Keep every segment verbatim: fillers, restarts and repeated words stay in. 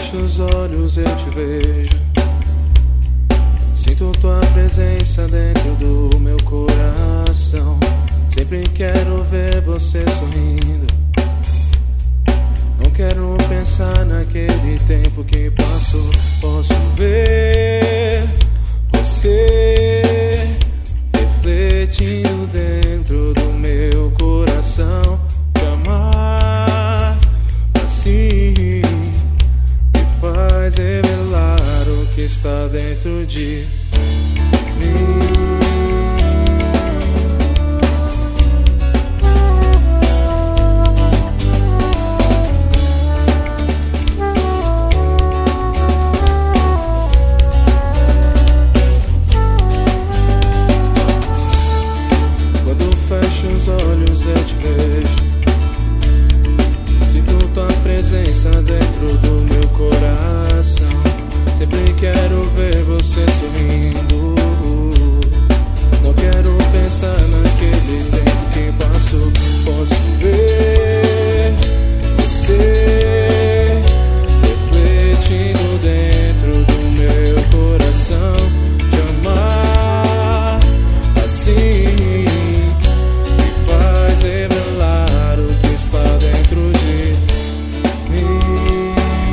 fecho os olhos eu te vejo, sinto tua presença dentro do meu coração. Sempre quero ver você sorrindo, não quero pensar naquele tempo que passou. Posso ver você refletindo dentro do meu coração. Te amar assim me faz revelar o que está dentro de mim. Fecho os olhos, eu te vejo, sinto tua presença dentro do meu coração. Sempre quero ver você sorrindo, não quero pensar naquele tempo que passou. Posso ver você refletindo dentro do meu coração. Te amar assim revelar o que está dentro de mim.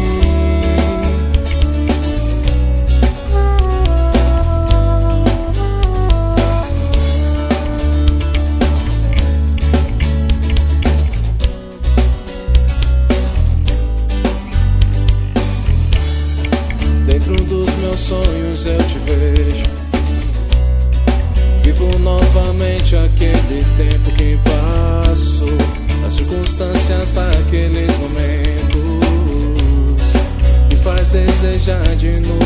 Dentro dos meus sonhos eu te vejo, vivo novamente aquele tempo que passou, as circunstâncias daqueles momentos me faz desejar de novo